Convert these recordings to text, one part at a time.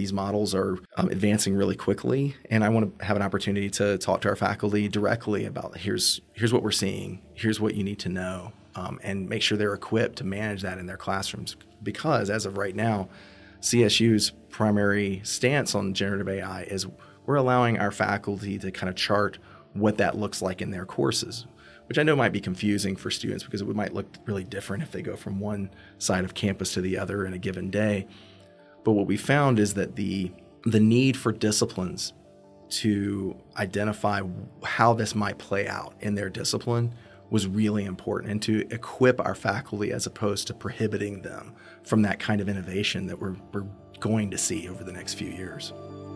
these models are advancing really quickly, and I want to have an opportunity to talk to our faculty directly about here's what we're seeing, here's what you need to know, and make sure they're equipped to manage that in their classrooms. Because as of right now, CSU's primary stance on generative AI is we're allowing our faculty to kind of chart what that looks like in their courses, which I know might be confusing for students because it might look really different if they go from one side of campus to the other in a given day. But what we found is that the need for disciplines to identify how this might play out in their discipline was really important, and to equip our faculty as opposed to prohibiting them from that kind of innovation that we're going to see over the next few years.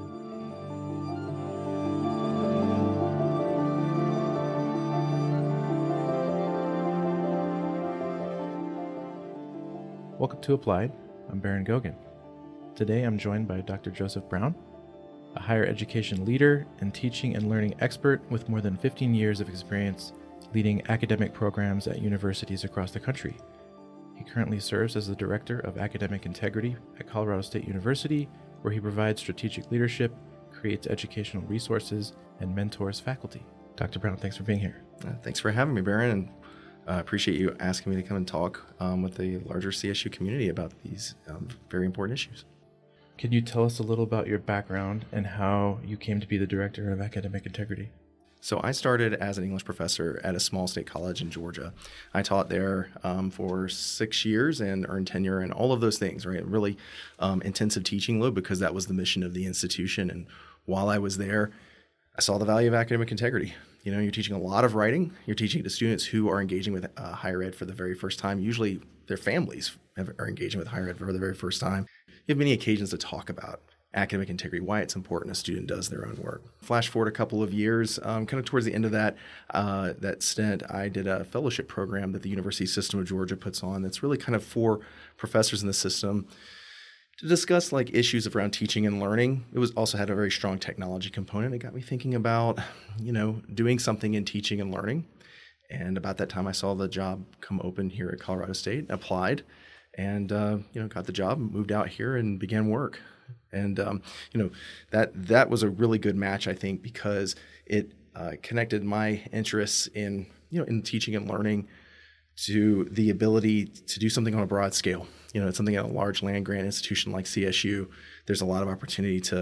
Welcome to Applied. I'm Baron Gogan. Today I'm joined by Dr. Joseph Brown, a higher education leader and teaching and learning expert with more than 15 years of experience leading academic programs at universities across the country. He currently serves as the Director of Academic Integrity at Colorado State University, where he provides strategic leadership, creates educational resources, and mentors faculty. Dr. Brown, thanks for being here. Thanks for having me, Baron, and I appreciate you asking me to come and talk with the larger CSU community about these very important issues. Can you tell us a little about your background and how you came to be the Director of Academic Integrity? So I started as an English professor at a small state college in Georgia. I taught there for 6 years and earned tenure and all of those things, right? Really intensive teaching load because that was the mission of the institution. And while I was there, I saw the value of academic integrity. You know, you're teaching a lot of writing. You're teaching to students who are engaging with higher ed for the very first time. Usually their families are engaging with higher ed for the very first time. You have many occasions to talk about academic integrity, why it's important a student does their own work. Flash forward a couple of years, kind of towards the end of that stint, I did a fellowship program that the University System of Georgia puts on that's really kind of for professors in the system to discuss like issues around teaching and learning. It was also had a very strong technology component. It got me thinking about, doing something in teaching and learning. And about that time, I saw the job come open here at Colorado State, applied, and got the job, moved out here, and began work. And that was a really good match, I think, because it connected my interests in teaching and learning to the ability to do something on a broad scale. It's something at a large land grant institution like CSU. There's a lot of opportunity to,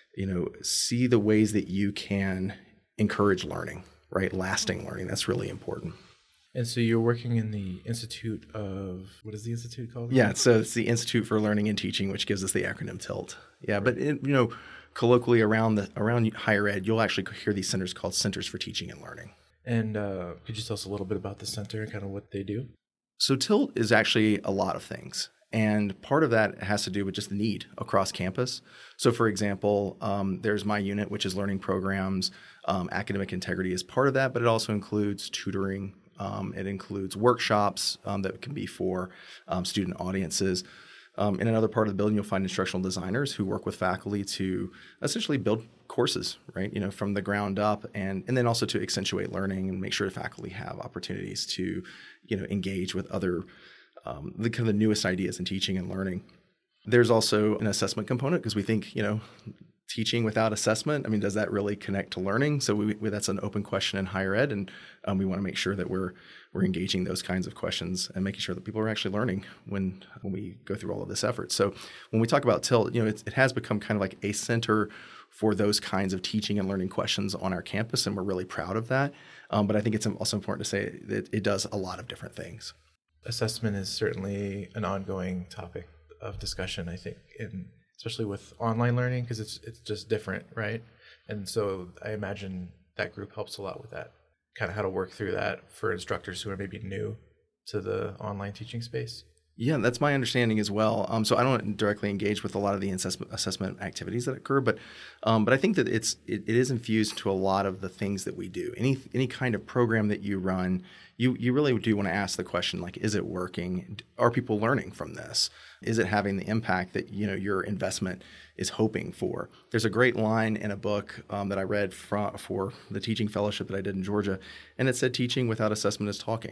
see the ways that you can encourage learning, right? Lasting learning. That's really important. And so you're working in the Institute of, what is the institute called? Yeah, so it's the Institute for Learning and Teaching, which gives us the acronym TILT. Yeah, but colloquially around higher ed, you'll actually hear these centers called Centers for Teaching and Learning. And could you tell us a little bit about the center and kind of what they do? So TILT is actually a lot of things. And part of that has to do with just the need across campus. So for example, there's my unit, which is learning programs. Academic integrity is part of that, but it also includes tutoring. It includes workshops that can be for student audiences. In another part of the building, you'll find instructional designers who work with faculty to essentially build courses, right? From the ground up, and then also to accentuate learning and make sure faculty have opportunities to, engage with other the kind of the newest ideas in teaching and learning. There's also an assessment component because we think, teaching without assessment, does that really connect to learning? So that's an open question in higher ed, and we want to make sure that we're engaging those kinds of questions and making sure that people are actually learning when we go through all of this effort. So when we talk about TILT, it has become kind of like a center for those kinds of teaching and learning questions on our campus, and we're really proud of that. But I think it's also important to say that it does a lot of different things. Assessment is certainly an ongoing topic of discussion, I think, especially with online learning, because it's just different, right? And so I imagine that group helps a lot with that, kind of how to work through that for instructors who are maybe new to the online teaching space. Yeah, that's my understanding as well. So I don't directly engage with a lot of the assessment activities that occur, but I think that it is infused to a lot of the things that we do. Any kind of program that you run, you really do want to ask the question, like, is it working? Are people learning from this? Is it having the impact that your investment is hoping for? There's a great line in a book that I read for the teaching fellowship that I did in Georgia, and it said, "Teaching without assessment is talking."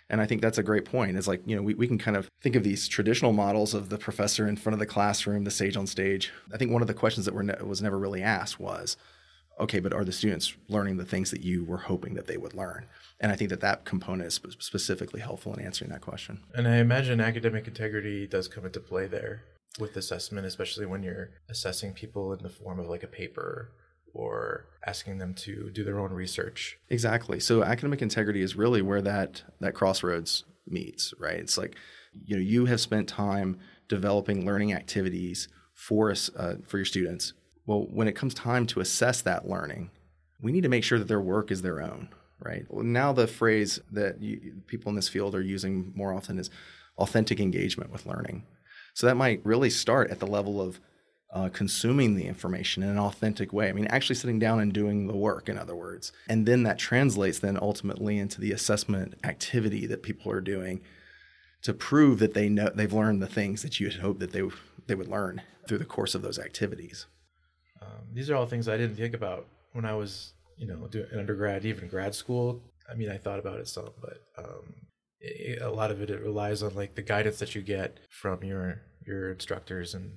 And I think that's a great point. It's like, we can kind of think of these traditional models of the professor in front of the classroom, the sage on stage. I think one of the questions that was never really asked was, okay, but are the students learning the things that you were hoping that they would learn? And I think that component is specifically helpful in answering that question. And I imagine academic integrity does come into play there with assessment, especially when you're assessing people in the form of like a paper or asking them to do their own research. Exactly. So academic integrity is really where that crossroads meets, right? It's like, you have spent time developing learning activities for your students. Well, when it comes time to assess that learning, we need to make sure that their work is their own, right? Well, now the phrase that people in this field are using more often is authentic engagement with learning. So that might really start at the level of consuming the information in an authentic way. I mean, actually sitting down and doing the work, in other words. And then that translates then ultimately into the assessment activity that people are doing to prove that they've learned the things that you had hoped that they would learn through the course of those activities. These are all things I didn't think about when I was, doing an undergrad, even grad school. I mean, I thought about it some, but a lot of it relies on like the guidance that you get from your instructors, and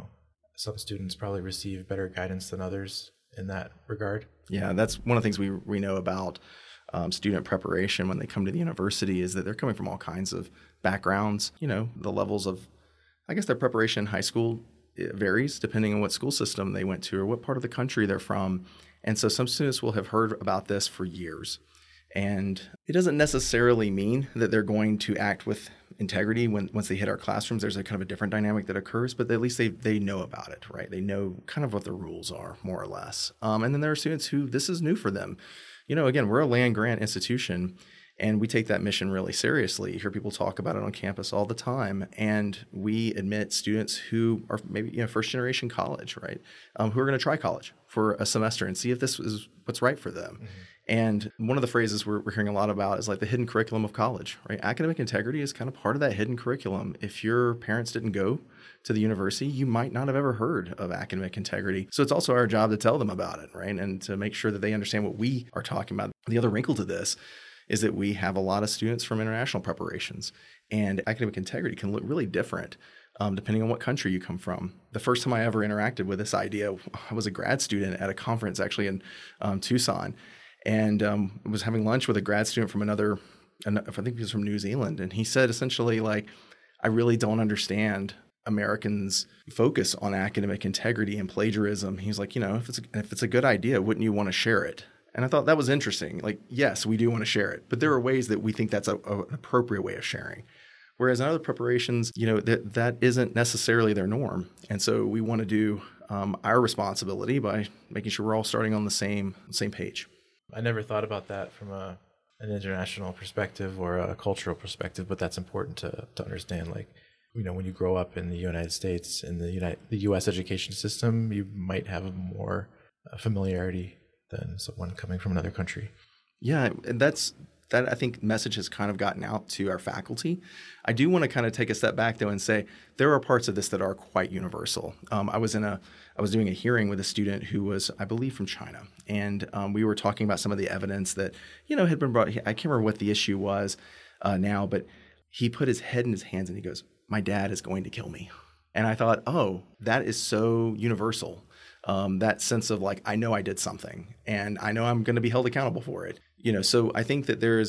some students probably receive better guidance than others in that regard. Yeah, that's one of the things we know about student preparation when they come to the university is that they're coming from all kinds of backgrounds. The levels of, I guess, their preparation in high school, it varies depending on what school system they went to or what part of the country they're from. And so some students will have heard about this for years. And it doesn't necessarily mean that they're going to act with integrity once they hit our classrooms. There's a kind of a different dynamic that occurs, but at least they know about it, right? They know kind of what the rules are, more or less. And then there are students who this is new for them. Again, we're a land-grant institution, and we take that mission really seriously. You hear people talk about it on campus all the time, and we admit students who are maybe first-generation college, right, who are going to try college for a semester and see if this is what's right for them. Mm-hmm. And one of the phrases we're hearing a lot about is like the hidden curriculum of college, right? Academic integrity is kind of part of that hidden curriculum. If your parents didn't go to the university, you might not have ever heard of academic integrity. So it's also our job to tell them about it, right? And to make sure that they understand what we are talking about. The other wrinkle to this is that we have a lot of students from international preparations, and academic integrity can look really different depending on what country you come from. The first time I ever interacted with this idea, I was a grad student at a conference actually in Tucson, and was having lunch with a grad student from I think he was from New Zealand, and he said essentially like, I really don't understand Americans' focus on academic integrity and plagiarism. He's like, if it's a good idea, wouldn't you want to share it? And I thought that was interesting. Like, yes, we do want to share it, but there are ways that we think that's an appropriate way of sharing. Whereas in other preparations, that isn't necessarily their norm. And so we want to do our responsibility by making sure we're all starting on the same page. I never thought about that from an international perspective or a cultural perspective, but that's important to understand. Like, when you grow up in the United States, in the U.S. education system, you might have more familiarity than someone coming from another country. Yeah, and that I think message has kind of gotten out to our faculty. I do want to kind of take a step back though and say there are parts of this that are quite universal. I was doing a hearing with a student who was, I believe, from China, and we were talking about some of the evidence that had been brought. I can't remember what the issue was now, but he put his head in his hands and he goes, "My dad is going to kill me," and I thought, oh, that is so universal. That sense of like, I know I did something and I know I'm going to be held accountable for it. So I think that there is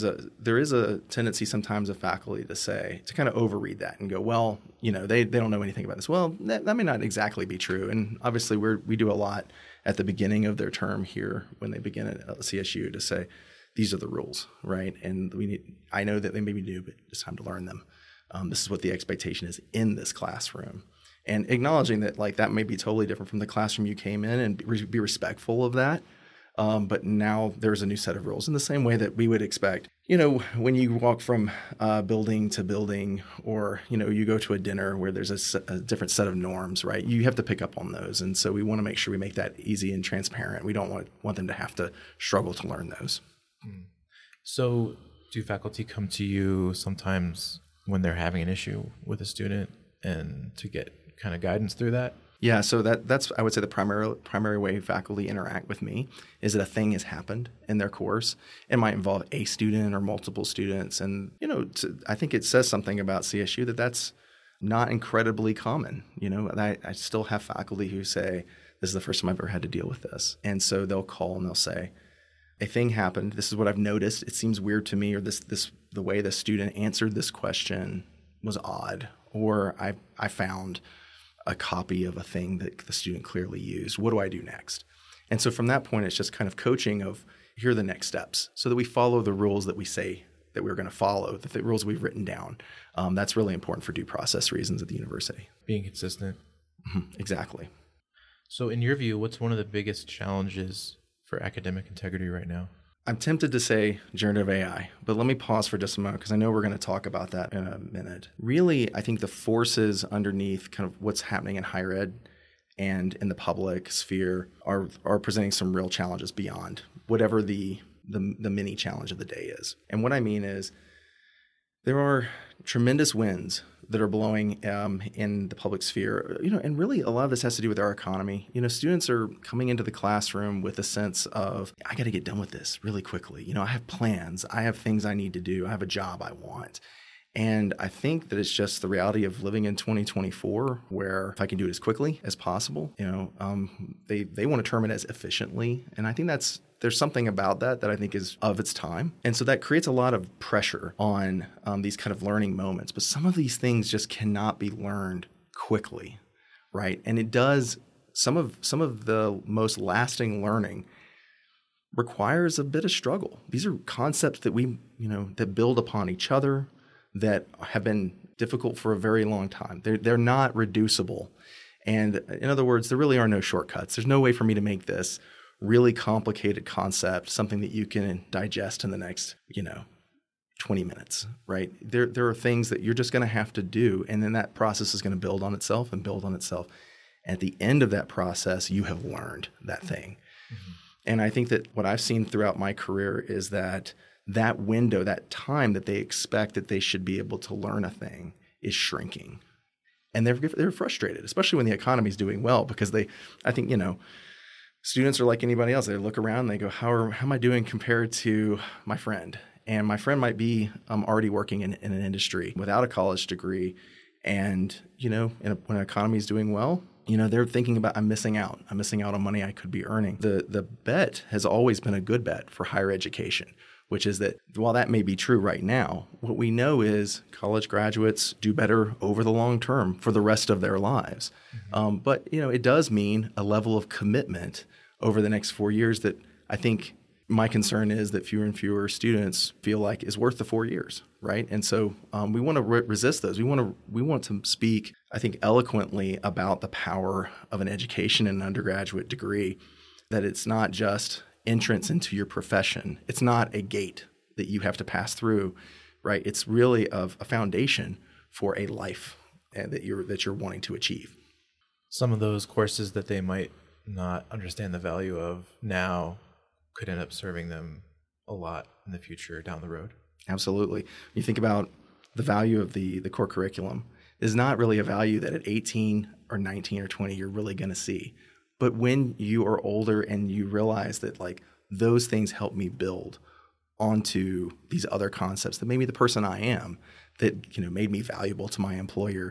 a tendency sometimes of faculty to kind of overread that and go, well, they don't know anything about this. Well, that may not exactly be true. And obviously we do a lot at the beginning of their term here when they begin at CSU to say, these are the rules, right? And I know that they may be new, but it's time to learn them. This is what the expectation is in this classroom. And acknowledging that like that may be totally different from the classroom you came in and be respectful of that. But now there's a new set of rules in the same way that we would expect, when you walk from building to building or, you go to a dinner where there's a different set of norms, right? You have to pick up on those. And so we want to make sure we make that easy and transparent. We don't want them to have to struggle to learn those. So do faculty come to you sometimes when they're having an issue with a student and to get kind of guidance through that? Yeah, so that's I would say the primary way faculty interact with me is that a thing has happened in their course. It might involve a student or multiple students, and I think it says something about CSU that's not incredibly common. I still have faculty who say, "This is the first time I've ever had to deal with this," and so they'll call and they'll say, "A thing happened. This is what I've noticed. It seems weird to me, or the way the student answered this question was odd, or I found a copy of a thing that the student clearly used. What do I do next?" And so from that point, it's just kind of coaching of here are the next steps so that we follow the rules that we say that we're going to follow, the rules we've written down. That's really important for due process reasons at the university. Being consistent. Exactly. So in your view, what's one of the biggest challenges for academic integrity right now? I'm tempted to say generative AI, but let me pause for just a moment because I know we're going to talk about that in a minute. Really, I think the forces underneath kind of what's happening in higher ed and in the public sphere are presenting some real challenges beyond whatever the mini challenge of the day is. And what I mean is there are tremendous winds that are blowing in the public sphere, and really a lot of this has to do with our economy. Students are coming into the classroom with a sense of, I got to get done with this really quickly. I have plans, I have things I need to do, I have a job I want. And I think that it's just the reality of living in 2024, where if I can do it as quickly as possible, they want to term it as efficiently. And I think there's something about that I think is of its time. And so that creates a lot of pressure on these kind of learning moments. But some of these things just cannot be learned quickly, right? And it does, some of the most lasting learning requires a bit of struggle. These are concepts that that build upon each other, that have been difficult for a very long time. They're not reducible. And in other words, there really are no shortcuts. There's no way for me to make this really complicated concept something that you can digest in the next, 20 minutes, right? There are things that you're just going to have to do, and then that process is going to build on itself and build on itself. At the end of that process, you have learned that thing. Mm-hmm. And I think that what I've seen throughout my career is that window, that time that they expect that they should be able to learn a thing is shrinking. And they're frustrated, especially when the economy is doing well, because I think, students are like anybody else. They look around and they go, how am I doing compared to my friend? And my friend might be already working in an industry without a college degree. And, when an economy is doing well, they're thinking about, I'm missing out on money I could be earning. The bet has always been a good bet for higher education, which is that while that may be true right now, what we know is college graduates do better over the long term for the rest of their lives. Mm-hmm. But it does mean a level of commitment over the next 4 years that I think my concern is that fewer and fewer students feel like is worth the 4 years, right? And so we want to resist those. We want to speak, I think, eloquently about the power of an education and an undergraduate degree, that it's not just entrance into your profession. It's not a gate that you have to pass through, right? It's really a foundation for a life that you're wanting to achieve. Some of those courses that they might not understand the value of now could end up serving them a lot in the future down the road. Absolutely. You think about the value of the core curriculum is not really a value that at 18 or 19 or 20 you're really going to see. But when you are older and you realize that those things help me build onto these other concepts that made me the person I am, that made me valuable to my employer,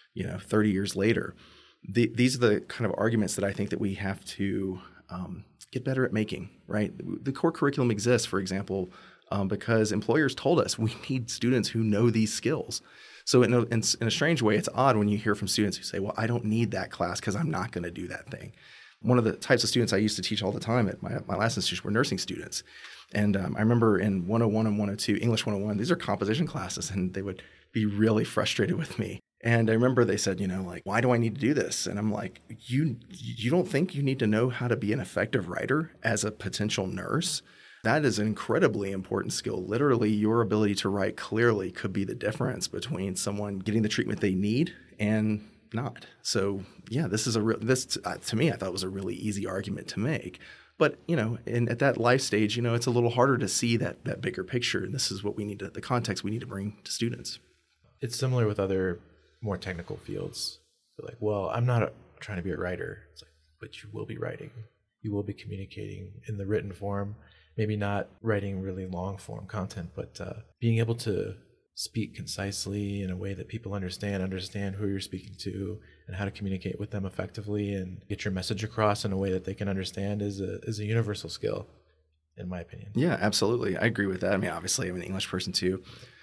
30 years later. These are the kind of arguments that I think that we have to get better at making, right? The core curriculum exists, for example, because employers told us we need students who know these skills. So in a strange way, it's odd when you hear from students who say, well, I don't need that class because I'm not going to do that thing. One of the types of students I used to teach all the time at my last institution were nursing students. And I remember in 101 and 102, English 101, these are composition classes, and they would be really frustrated with me. And I remember they said, why do I need to do this? And I'm like, you don't think you need to know how to be an effective writer as a potential nurse? That is an incredibly important skill. Literally, your ability to write clearly could be the difference between someone getting the treatment they need and not. So, yeah, this is to me, I thought was a really easy argument to make. But, at that life stage, it's a little harder to see that bigger picture. And this is what the context we need to bring to students. It's similar with other more technical fields. Like, well, I'm not trying to be a writer. It's like, but you will be writing. You will be communicating in the written form, maybe not writing really long form content, but being able to speak concisely in a way that people understand who you're speaking to and how to communicate with them effectively and get your message across in a way that they can understand is a universal skill, in my opinion. Yeah, absolutely. I agree with that. I mean, obviously I'm an English person too.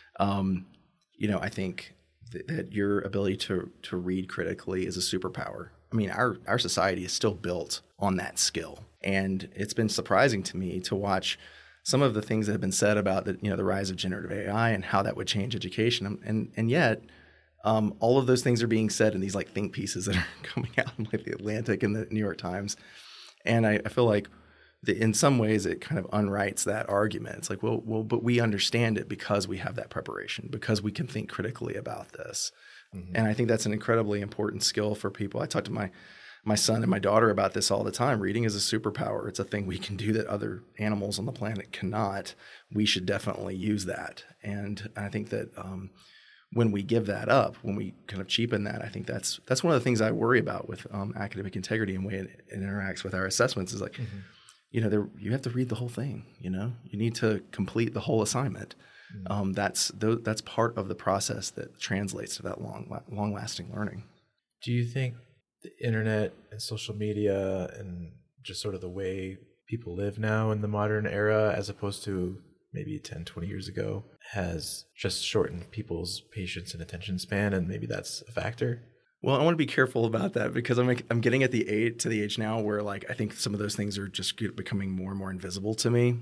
I think that your ability to read critically is a superpower. I mean, our society is still built on that skill. And it's been surprising to me to watch some of the things that have been said about the rise of generative AI and how that would change education. And yet, all of those things are being said in these like think pieces that are coming out in like the Atlantic and the New York Times. And I feel like in some ways it kind of unwrites that argument. It's like, well, but we understand it because we have that preparation, because we can think critically about this. Mm-hmm. And I think that's an incredibly important skill for people. I talk to my son and my daughter about this all the time. Reading is a superpower. It's a thing we can do that other animals on the planet cannot. We should definitely use that. And I think that when we give that up, when we kind of cheapen that, I think that's one of the things I worry about with academic integrity and the way it interacts with our assessments is like, mm-hmm. You have to read the whole thing. You need to complete the whole assignment. Mm-hmm. That's part of the process that translates to that long-lasting learning. Do you think the internet and social media and just sort of the way people live now in the modern era, as opposed to maybe 10, 20 years ago, has just shortened people's patience and attention span, and maybe that's a factor? Well, I want to be careful about that because I'm getting at the age now where like I think some of those things are just becoming more and more invisible to me,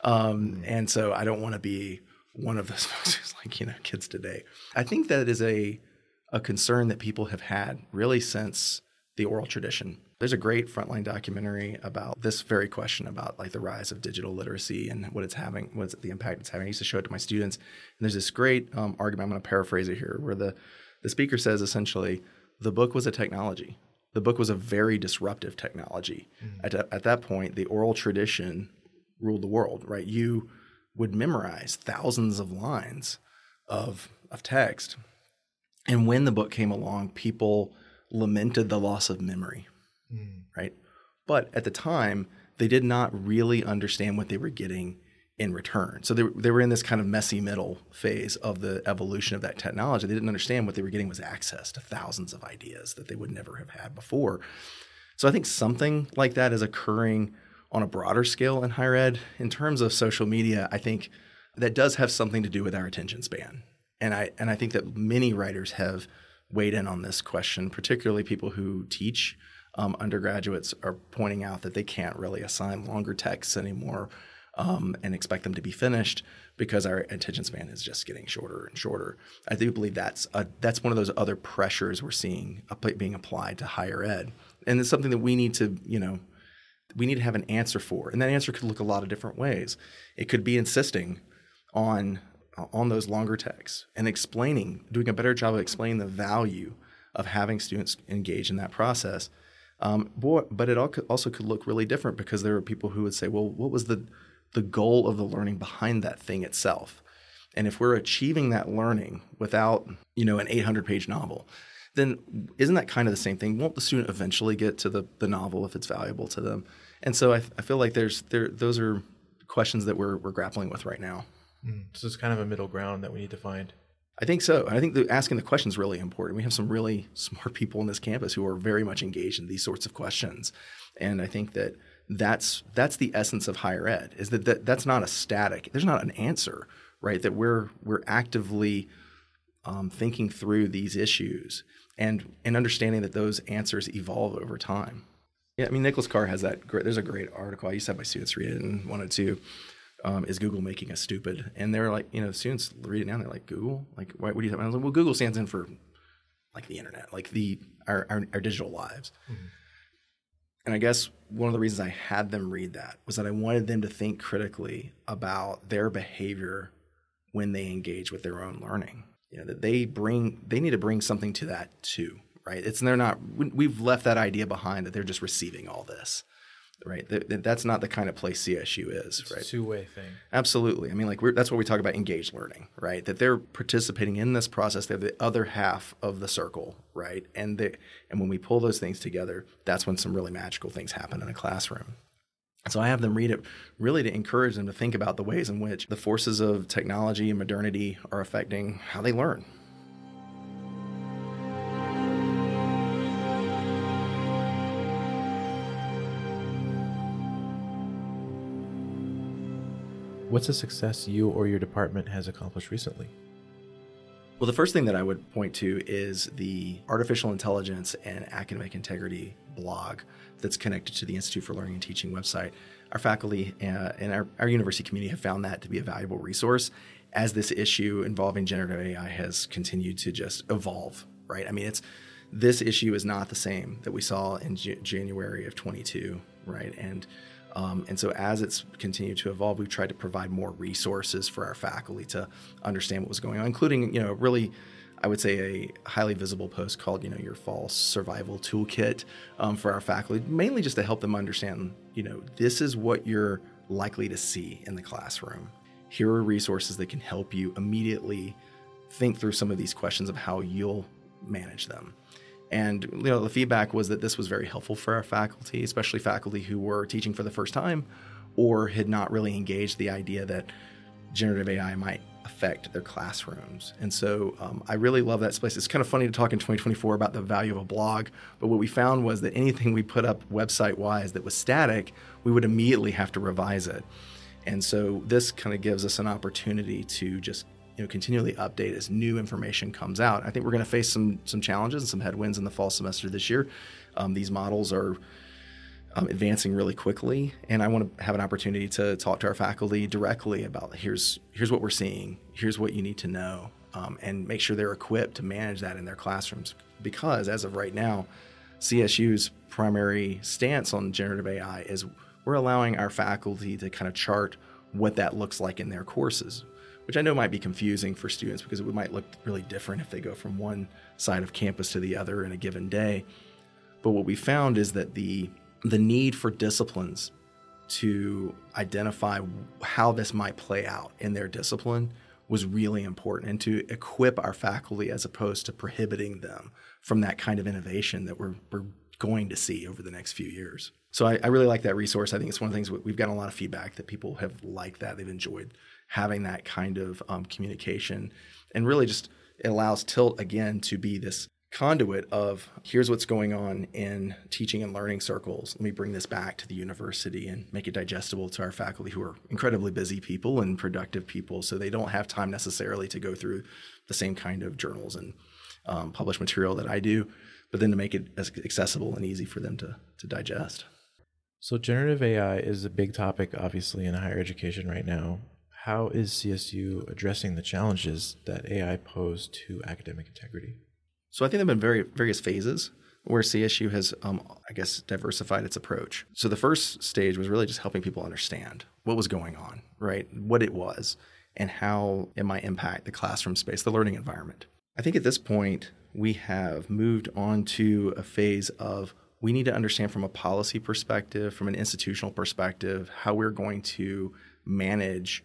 and so I don't want to be one of those folks who's like kids today. I think that is a concern that people have had really since the oral tradition. There's a great Frontline documentary about this very question about like the rise of digital literacy and what's the impact it's having. I used to show it to my students, and there's this great argument. I'm going to paraphrase it here, where the speaker says essentially, the book was a technology. The book was a very disruptive technology. Mm-hmm. At that point, the oral tradition ruled the world, right? You would memorize thousands of lines of text. And when the book came along, people lamented the loss of memory, right? But at the time, they did not really understand what they were getting in return. So they were in this kind of messy middle phase of the evolution of that technology. They didn't understand what they were getting was access to thousands of ideas that they would never have had before. So I think something like that is occurring on a broader scale in higher ed. In terms of social media, I think that does have something to do with our attention span. And I think that many writers have weighed in on this question, particularly people who teach. Undergraduates are pointing out that they can't really assign longer texts anymore and expect them to be finished because our attention span is just getting shorter and shorter. I do believe that's one of those other pressures we're seeing being applied to higher ed. And it's something that we need to have an answer for. And that answer could look a lot of different ways. It could be insisting on those longer texts and doing a better job of explaining the value of having students engage in that process. But it also could look really different because there are people who would say, well, what was the goal of the learning behind that thing itself? And if we're achieving that learning without, an 800-page novel, then isn't that kind of the same thing? Won't the student eventually get to the novel if it's valuable to them? And so I feel like those are questions that we're grappling with right now. So it's kind of a middle ground that we need to find. I think so. I think asking the question is really important. We have some really smart people on this campus who are very much engaged in these sorts of questions. And I think that's the essence of higher ed, is that's not a static. There's not an answer, right? That we're actively thinking through these issues and understanding that those answers evolve over time. Yeah, I mean, Nicholas Carr has there's a great article. I used to have my students read it and wanted to. Is Google making us stupid? And they're like, students read it now and they're like, Google? Like, what do you think? I was like, well, Google stands in for like the internet, like our digital lives. Mm-hmm. And I guess one of the reasons I had them read that was that I wanted them to think critically about their behavior when they engage with their own learning. That they need to bring something to that too, right? We've left that idea behind that they're just receiving all this. right? That's not the kind of place CSU is, It's right? a two-way thing. Absolutely. I mean, like that's what we talk about engaged learning, right? That they're participating in this process. They're the other half of the circle, right? And when we pull those things together, that's when some really magical things happen in a classroom. So I have them read it really to encourage them to think about the ways in which the forces of technology and modernity are affecting how they learn. What's a success you or your department has accomplished recently? Well, the first thing that I would point to is the Artificial Intelligence and Academic Integrity blog that's connected to the Institute for Learning and Teaching website. Our faculty and our university community have found that to be a valuable resource as this issue involving generative AI has continued to just evolve, right? I mean, this issue is not the same that we saw in January of 22, right? And so as it's continued to evolve, we've tried to provide more resources for our faculty to understand what was going on, including, really, I would say a highly visible post called, your fall survival toolkit for our faculty, mainly just to help them understand, this is what you're likely to see in the classroom. Here are resources that can help you immediately think through some of these questions of how you'll manage them. And the feedback was that this was very helpful for our faculty, especially faculty who were teaching for the first time or had not really engaged the idea that generative AI might affect their classrooms. And so I really love that space. It's kind of funny to talk in 2024 about the value of a blog, but what we found was that anything we put up website-wise that was static, we would immediately have to revise it. And so this kind of gives us an opportunity to just continually update as new information comes out. I think we're going to face some challenges and some headwinds in the fall semester this year. These models are advancing really quickly, and I want to have an opportunity to talk to our faculty directly about here's what we're seeing, here's what you need to know, and make sure they're equipped to manage that in their classrooms. Because as of right now, CSU's primary stance on generative AI is we're allowing our faculty to kind of chart what that looks like in their courses, which I know might be confusing for students because it might look really different if they go from one side of campus to the other in a given day. But what we found is that the need for disciplines to identify how this might play out in their discipline was really important, and to equip our faculty as opposed to prohibiting them from that kind of innovation that we're going to see over the next few years. So I really like that resource. I think it's one of the things we've gotten a lot of feedback that people have liked that. They've enjoyed having that kind of communication, and really just it allows Tilt again to be this conduit of here's what's going on in teaching and learning circles. Let me bring this back to the university and make it digestible to our faculty who are incredibly busy people and productive people. So they don't have time necessarily to go through the same kind of journals and published material that I do, but then to make it as accessible and easy for them to digest. So generative AI is a big topic, obviously, in higher education right now. How is CSU addressing the challenges that AI pose to academic integrity? So I think there have been various phases where CSU has, diversified its approach. So the first stage was really just helping people understand what was going on, right? What it was and how it might impact the classroom space, the learning environment. I think at this point, we have moved on to a phase of we need to understand from a policy perspective, from an institutional perspective, how we're going to manage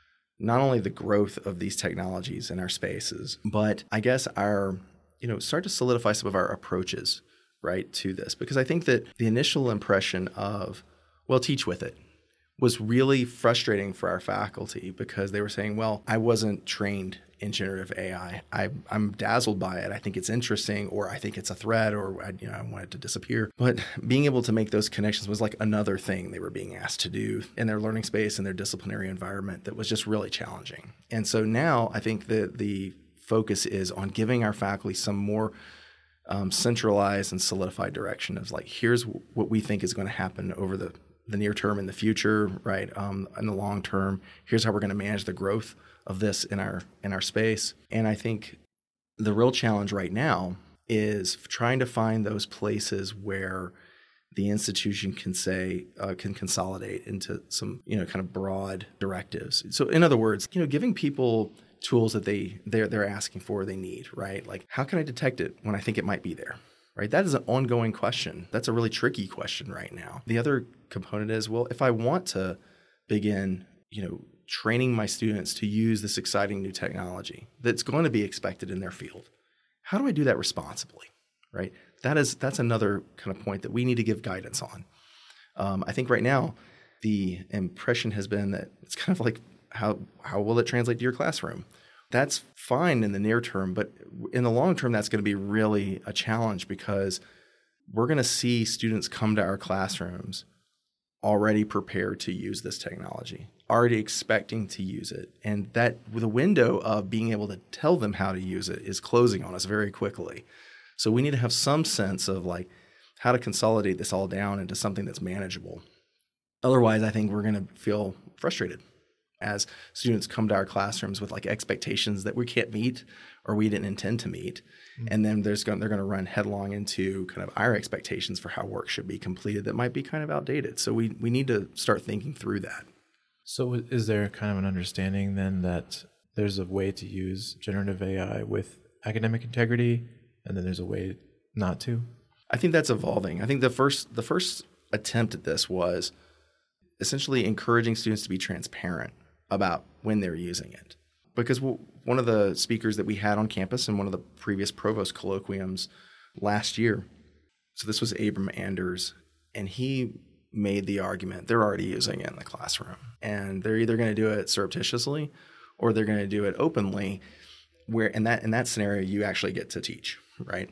not only the growth of these technologies in our spaces, but I guess start to solidify some of our approaches, right, to this. Because I think that the initial impression of, teach with it, was really frustrating for our faculty because they were saying, I wasn't trained in generative AI. I'm dazzled by it. I think it's interesting, or I think it's a threat, or I want it to disappear. But being able to make those connections was like another thing they were being asked to do in their learning space and their disciplinary environment that was just really challenging. And so now I think that the focus is on giving our faculty some more centralized and solidified direction of here's what we think is going to happen over the near term and the future, right? In the long term, here's how we're going to manage the growth of this in our space. And I think the real challenge right now is trying to find those places where the institution can consolidate into some kind of broad directives. So in other words, giving people tools that they're asking for, they need, right? Like, how can I detect it when I think it might be there? right? That is an ongoing question. That's a really tricky question right now. The other component is, well, if I want to begin, training my students to use this exciting new technology that's going to be expected in their field, how do I do that responsibly, right? That's another kind of point that we need to give guidance on. I think right now, the impression has been that it's kind of like, how will it translate to your classroom? That's fine in the near term, but in the long term, that's going to be really a challenge because we're going to see students come to our classrooms already prepared to use this technology, already expecting to use it. And that the window of being able to tell them how to use it is closing on us very quickly. So we need to have some sense of like how to consolidate this all down into something that's manageable. Otherwise, I think we're going to feel frustrated as students come to our classrooms with like expectations that we can't meet or we didn't intend to meet. Mm-hmm. And then they're going to run headlong into kind of our expectations for how work should be completed that might be kind of outdated. So we need to start thinking through that. So is there kind of an understanding then that there's a way to use generative AI with academic integrity and then there's a way not to? I think that's evolving. I think the first attempt at this was essentially encouraging students to be transparent about when they're using it. Because one of the speakers that we had on campus in one of the previous provost colloquiums last year, so this was Abram Anders, and he made the argument they're already using it in the classroom. And they're either going to do it surreptitiously or they're going to do it openly, where in that scenario, you actually get to teach, right?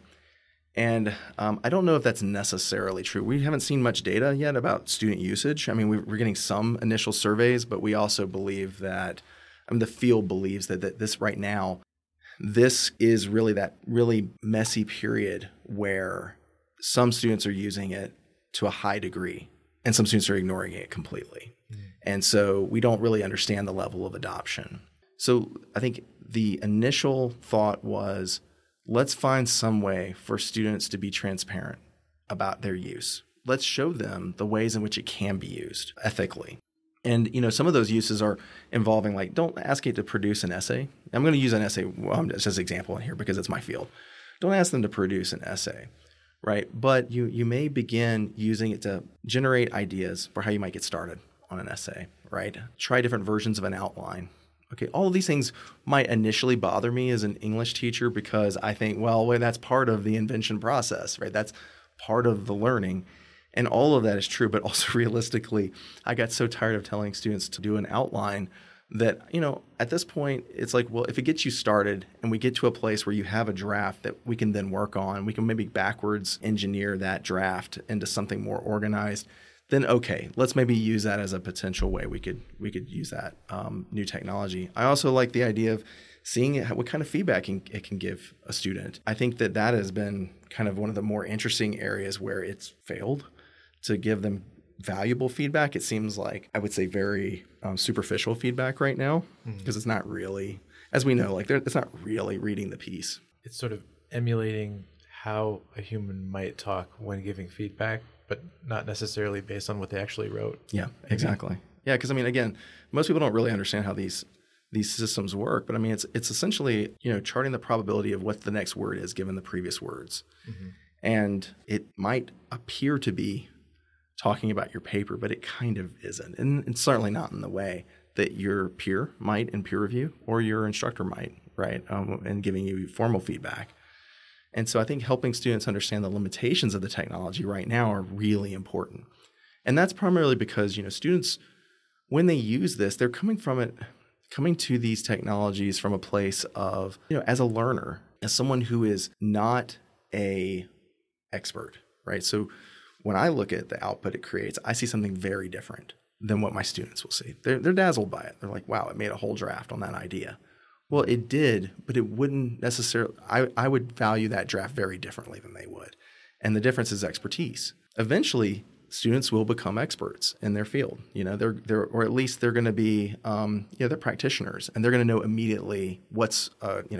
And I don't know if that's necessarily true. We haven't seen much data yet about student usage. I mean, we're getting some initial surveys, but we also believe that, the field believes that this right now, this is really that really messy period where some students are using it to a high degree and some students are ignoring it completely. Mm-hmm. And so we don't really understand the level of adoption. So I think the initial thought was, let's find some way for students to be transparent about their use. Let's show them the ways in which it can be used ethically. And, some of those uses are involving, like, don't ask it to produce an essay. I'm going to use an essay just as an example in here because it's my field. Don't ask them to produce an essay, right? But you may begin using it to generate ideas for how you might get started on an essay, right? Try different versions of an outline. Okay, all of these things might initially bother me as an English teacher because I think, well, that's part of the invention process, right? That's part of the learning. And all of that is true, but also realistically, I got so tired of telling students to do an outline that, at this point, it's like, well, if it gets you started and we get to a place where you have a draft that we can then work on, we can maybe backwards engineer that draft into something more organized, then okay, let's maybe use that as a potential way we could use that new technology. I also like the idea of seeing what kind of feedback it can give a student. I think that has been kind of one of the more interesting areas where it's failed to give them valuable feedback. It seems like, I would say, very superficial feedback right now because it's not really, as we know, like it's not really reading the piece. It's sort of emulating how a human might talk when giving feedback, but not necessarily based on what they actually wrote. Yeah, exactly. Yeah, because again, most people don't really understand how these systems work, but it's essentially, charting the probability of what the next word is given the previous words. Mm-hmm. And it might appear to be talking about your paper, but it kind of isn't. And it's certainly not in the way that your peer might in peer review or your instructor might, right, and giving you formal feedback. And so I think helping students understand the limitations of the technology right now are really important. And that's primarily because, students, when they use this, they're coming to these technologies from a place of, as a learner, as someone who is not a expert, right? So when I look at the output it creates, I see something very different than what my students will see. They're dazzled by it. They're like, wow, it made a whole draft on that idea. Well, it did, but it wouldn't necessarily, I would value that draft very differently than they would. And the difference is expertise. Eventually, students will become experts in their field. They're or at least they're going to be, they're practitioners, and they're going to know immediately what's,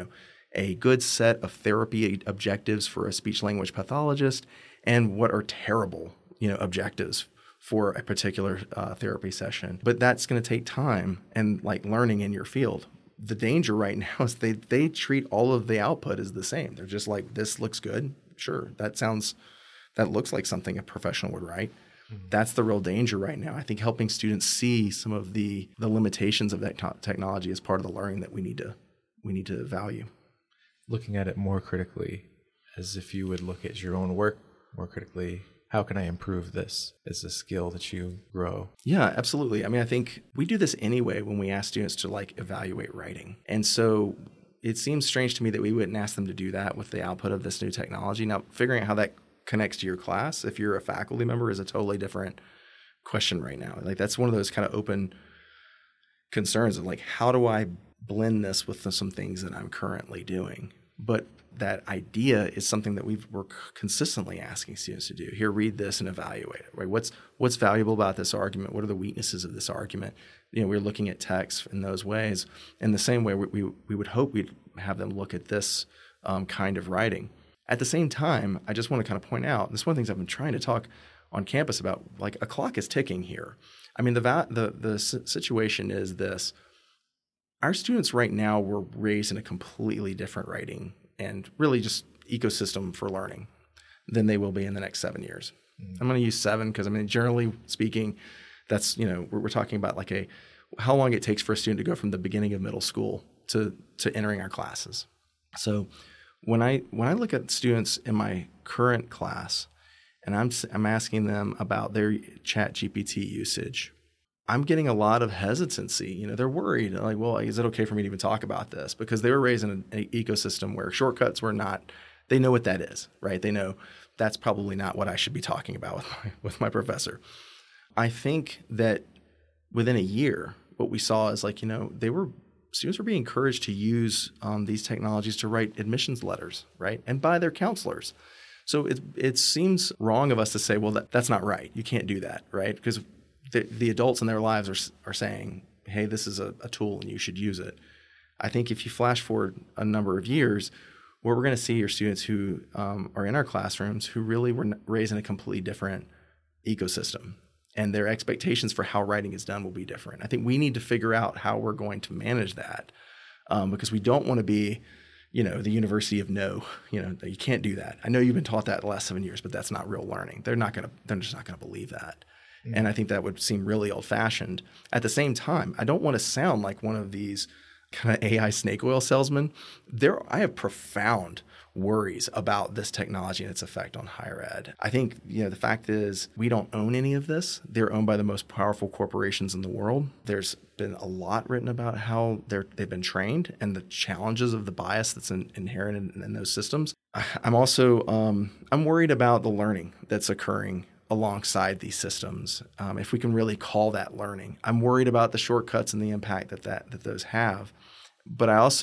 a good set of therapy objectives for a speech language pathologist and what are terrible, objectives for a particular therapy session. But that's going to take time and like learning in your field. The danger right now is they treat all of the output as the same. They're just like, this looks good. sure, that looks like something a professional would write. That's the real danger right now. I think helping students see some of the limitations of that technology is part of the learning that we need to value. Looking at it more critically, as if you would look at your own work more critically. How can I improve this as a skill that you grow? Yeah, absolutely. I mean, I think we do this anyway when we ask students to like evaluate writing. And so it seems strange to me that we wouldn't ask them to do that with the output of this new technology. Now, figuring out how that connects to your class, if you're a faculty member, is a totally different question right now. Like that's one of those kind of open concerns of like, how do I blend this with some things that I'm currently doing? But that idea is something that we're consistently asking students to do. Here, read this and evaluate it. Right? What's valuable about this argument? What are the weaknesses of this argument? We're looking at text in those ways. In the same way, we would hope we'd have them look at this kind of writing. At the same time, I just want to kind of point out, this is one of the things I've been trying to talk on campus about, like a clock is ticking here. I mean, the situation is this. Our students right now were raised in a completely different writing and really just ecosystem for learning than they will be in the next 7 years. I'm going to use 7 because, I mean, generally speaking, that's, we're talking about like how long it takes for a student to go from the beginning of middle school to entering our classes. So when I look at students in my current class and I'm asking them about their ChatGPT usage, I'm getting a lot of hesitancy. They're worried, like, well, is it okay for me to even talk about this? Because they were raised in an ecosystem where shortcuts were not, they know what that is, right? They know that's probably not what I should be talking about with my professor. I think that within a year, what we saw is like, students were being encouraged to use these technologies to write admissions letters, right? And by their counselors. So it seems wrong of us to say, well, that's not right. You can't do that, right? Because the adults in their lives are saying, hey, this is a tool and you should use it. I think if you flash forward a number of years, what we're going to see are students who are in our classrooms who really were raised in a completely different ecosystem. And their expectations for how writing is done will be different. I think we need to figure out how we're going to manage that because we don't want to be, the University of No. You can't do that. I know you've been taught that the last 7 years, but that's not real learning. They're just not going to believe that. And I think that would seem really old-fashioned. At the same time, I don't want to sound like one of these kind of AI snake oil salesmen. I have profound worries about this technology and its effect on higher ed. I think, the fact is we don't own any of this. They're owned by the most powerful corporations in the world. There's been a lot written about how they've been trained and the challenges of the bias that's inherent in those systems. I'm also I'm worried about the learning that's occurring alongside these systems, if we can really call that learning. I'm worried about the shortcuts and the impact that those have. But I want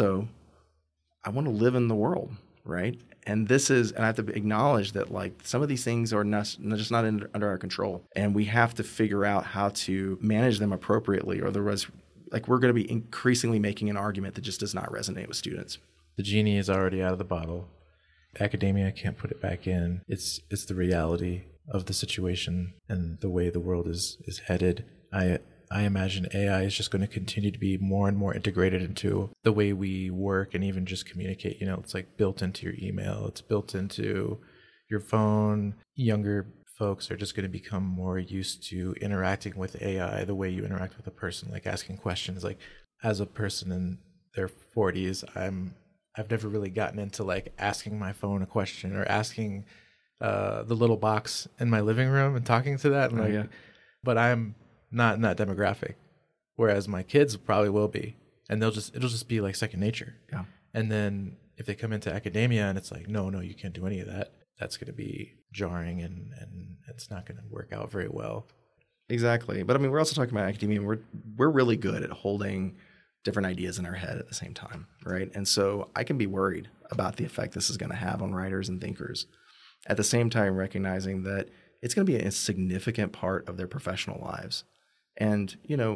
to live in the world, right? And I have to acknowledge that like some of these things are just not under our control. And we have to figure out how to manage them appropriately, or otherwise, like we're going to be increasingly making an argument that just does not resonate with students. The genie is already out of the bottle. Academia can't put it back in. It's the reality of the situation and the way the world is headed. I imagine AI is just going to continue to be more and more integrated into the way we work and even just communicate. It's like built into your email. It's built into your phone. Younger folks are just going to become more used to interacting with AI the way you interact with a person, like asking questions. Like as a person in their 40s, I've never really gotten into like asking my phone a question or asking the little box in my living room and talking to that. And But I'm not in that demographic, whereas my kids probably will be, and it'll just be like second nature. Yeah. And then if they come into academia and it's like, no, you can't do any of that, that's going to be jarring and it's not going to work out very well. Exactly. But I mean, we're also talking about academia. We're really good at holding different ideas in our head at the same time, right? And so I can be worried about the effect this is going to have on writers and thinkers. At the same time, recognizing that it's going to be a significant part of their professional lives. And,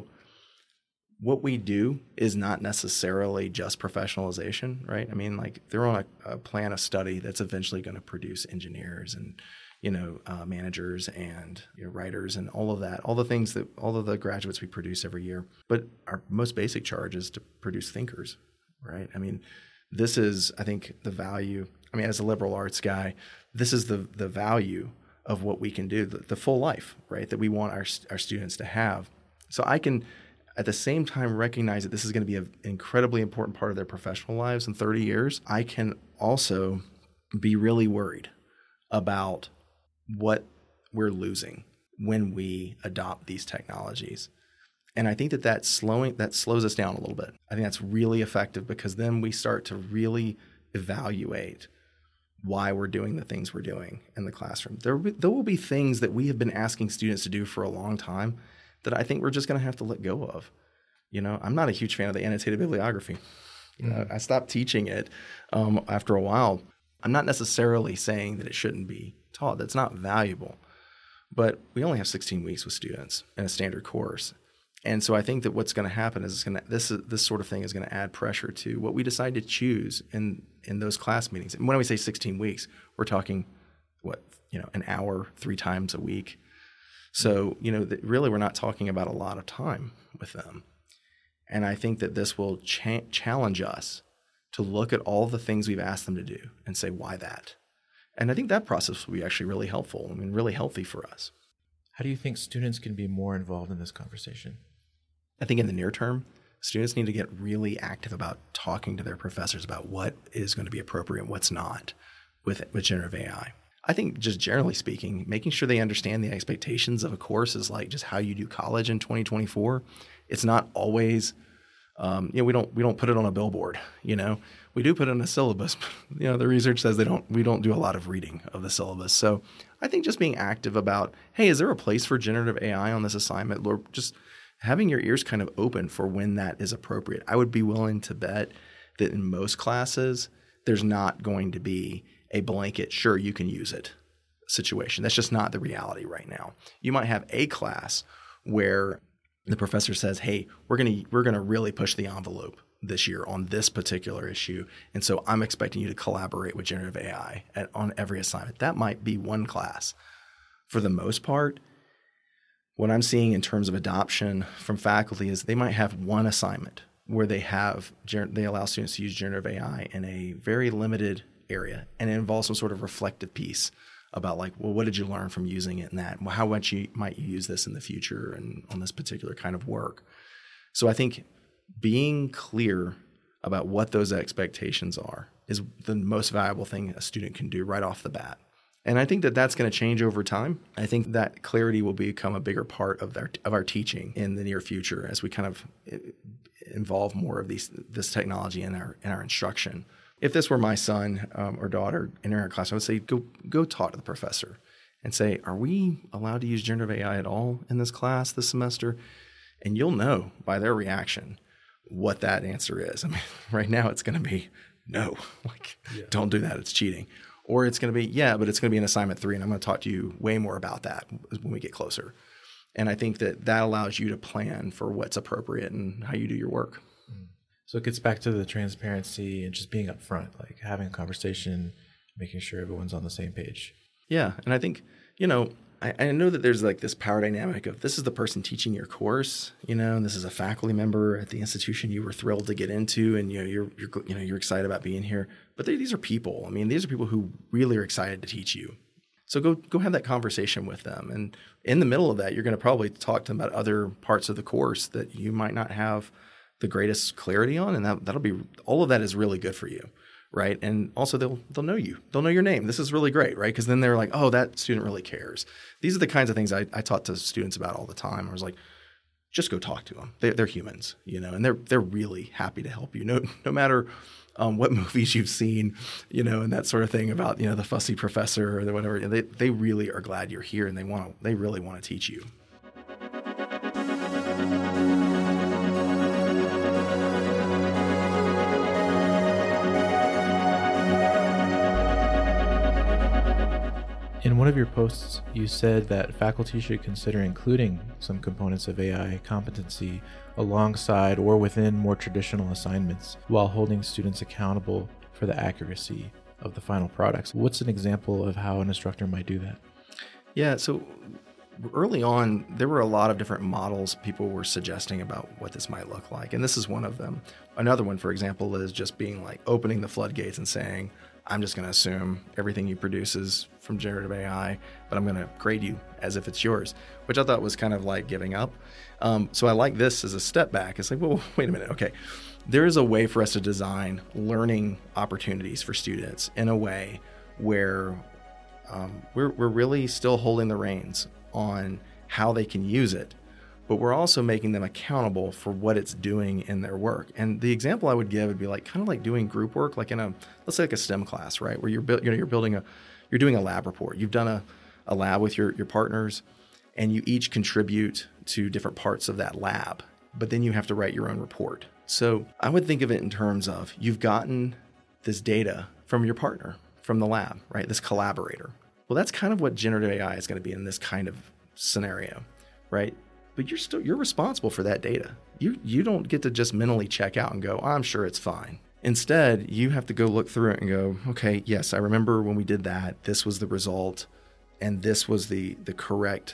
what we do is not necessarily just professionalization, right? I mean, like they're on a plan of study that's eventually going to produce engineers and, managers and writers and all of that, all of the graduates we produce every year. But our most basic charge is to produce thinkers, right? I mean, this is, I think, the value. I mean, as a liberal arts guy, this is the value of what we can do, the full life, right, that we want our students to have. So I can, at the same time, recognize that this is going to be an incredibly important part of their professional lives in 30 years. I can also be really worried about what we're losing when we adopt these technologies. And I think that slows us down a little bit. I think that's really effective, because then we start to really evaluate why we're doing the things we're doing in the classroom. There will be things that we have been asking students to do for a long time that I think we're just going to have to let go of. I'm not a huge fan of the annotated bibliography. I stopped teaching it after a while. I'm not necessarily saying that it shouldn't be taught. That's not valuable. But we only have 16 weeks with students in a standard course. And so I think that what's going to happen is this sort of thing is going to add pressure to what we decide to choose in those class meetings. And when we say 16 weeks, we're talking, an hour 3 times a week. So, really we're not talking about a lot of time with them. And I think that this will challenge us to look at all the things we've asked them to do and say, why that? And I think that process will be actually really helpful. Really healthy for us. How do you think students can be more involved in this conversation? I think in the near term, students need to get really active about talking to their professors about what is going to be appropriate and what's not with generative AI. I think just generally speaking, making sure they understand the expectations of a course is like just how you do college in 2024. It's not always, we don't put it on a billboard, We do put it in a syllabus, but, the research says we don't do a lot of reading of the syllabus. So I think just being active about, hey, is there a place for generative AI on this assignment? Or just having your ears kind of open for when that is appropriate. I would be willing to bet that in most classes, there's not going to be a blanket, sure, you can use it situation. That's just not the reality right now. You might have a class where the professor says, hey, we're going to really push the envelope this year on this particular issue. And so I'm expecting you to collaborate with generative AI on every assignment. That might be one class. For the most part, what I'm seeing in terms of adoption from faculty is they might have one assignment where they allow students to use generative AI in a very limited area, and it involves some sort of reflective piece about what did you learn from using it in that? How much might you use this in the future and on this particular kind of work? So I think being clear about what those expectations are is the most valuable thing a student can do right off the bat. And I think that that's going to change over time. I think that clarity will become a bigger part of our teaching in the near future as we kind of involve more of this technology in our instruction. If this were my son or daughter in our class, I would say go talk to the professor and say, are we allowed to use generative AI at all in this class this semester? And you'll know by their reaction what that answer is. Right now it's going to be no, Don't do that. It's cheating. Or it's going to be, yeah, but it's going to be in assignment 3, and I'm going to talk to you way more about that when we get closer. And I think that allows you to plan for what's appropriate and how you do your work. So it gets back to the transparency and just being upfront, having a conversation, making sure everyone's on the same page. Yeah, and I think, I know that there's this power dynamic of this is the person teaching your course, and this is a faculty member at the institution you were thrilled to get into, and you're excited about being here. But these are people. These are people who really are excited to teach you. So go have that conversation with them, and in the middle of that, you're going to probably talk to them about other parts of the course that you might not have the greatest clarity on, and that'll be all of that is really good for you. Right. And also they'll know you. They'll know your name. This is really great. Right. Because then they're like, oh, that student really cares. These are the kinds of things I talk to students about all the time. I was like, just go talk to them. They're humans, and they're really happy to help you. No matter what movies you've seen, and that sort of thing about, the fussy professor or whatever. They really are glad you're here, and they really want to teach you. In one of your posts, you said that faculty should consider including some components of AI competency alongside or within more traditional assignments while holding students accountable for the accuracy of the final products. What's an example of how an instructor might do that? Yeah, so early on, there were a lot of different models people were suggesting about what this might look like. And this is one of them. Another one, for example, is just being like opening the floodgates and saying, I'm just going to assume everything you produce is from generative AI, but I'm going to grade you as if it's yours, which I thought was kind of like giving up. So I like this as a step back. It's like, well, wait a minute. Okay. There is a way for us to design learning opportunities for students in a way where we're really still holding the reins on how they can use it, but we're also making them accountable for what it's doing in their work. And the example I would give would be like kind of like doing group work, like in let's say like a STEM class, right? Where you're doing a lab report. You've done a lab with your partners, and you each contribute to different parts of that lab, but then you have to write your own report. So I would think of it in terms of you've gotten this data from your partner, from the lab, right? This collaborator. Well, that's kind of what generative AI is going to be in this kind of scenario, right? But you're responsible for that data. You don't get to just mentally check out and go, I'm sure it's fine. Instead, you have to go look through it and go, okay, yes, I remember when we did that, this was the result, and this was the correct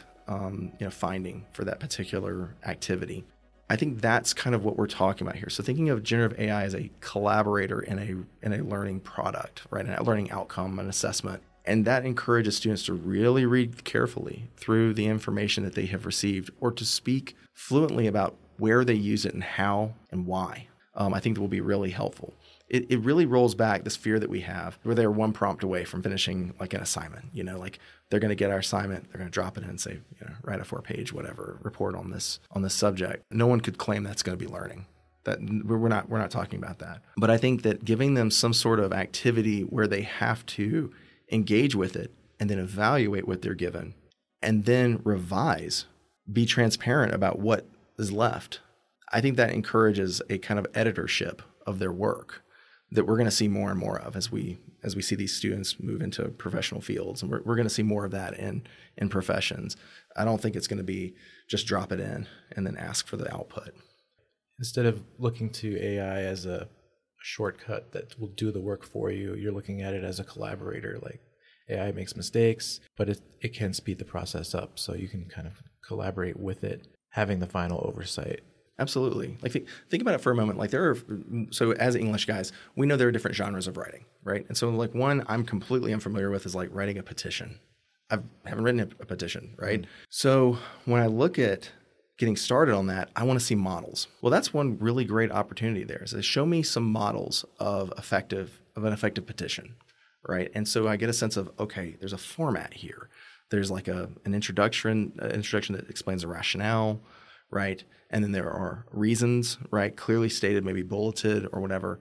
finding for that particular activity. I think that's kind of what we're talking about here. So thinking of generative AI as a collaborator in a learning product, right? A learning outcome, an assessment. And that encourages students to really read carefully through the information that they have received, or to speak fluently about where they use it and how and why. I think that will be really helpful. It really rolls back this fear that we have where they're one prompt away from finishing like an assignment. Like they're going to get our assignment, they're going to drop it in and say, write a 4-page whatever report on this subject. No one could claim that's going to be learning. That we're not talking about that. But I think that giving them some sort of activity where they have to engage with it and then evaluate what they're given and then revise, be transparent about what is left. I think that encourages a kind of editorship of their work that we're going to see more and more of as we see these students move into professional fields. And we're going to see more of that in professions. I don't think it's going to be just drop it in and then ask for the output. Instead of looking to AI as a shortcut that will do the work for you, you're looking at it as a collaborator. Like AI makes mistakes, but it can speed the process up, so you can kind of collaborate with it, having the final oversight. Absolutely. Like think about it for a moment. Like so as English guys, we know there are different genres of writing, right? And so like one I'm completely unfamiliar with is like writing a petition. I haven't written a petition, right? Mm-hmm. So when I look at getting started on that, I want to see models. Well, that's one really great opportunity there. Is to show me some models of an effective petition, right? And so I get a sense of, okay, there's a format here. There's like an introduction that explains the rationale, right? And then there are reasons, right? Clearly stated, maybe bulleted or whatever.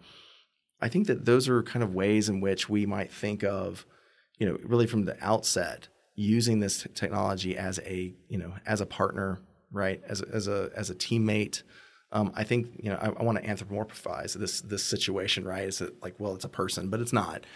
I think that those are kind of ways in which we might think of, really from the outset, using this technology as a partner, right? As a teammate. I think, I want to anthropomorphize this situation, right? Is it like, well, it's a person, but it's not.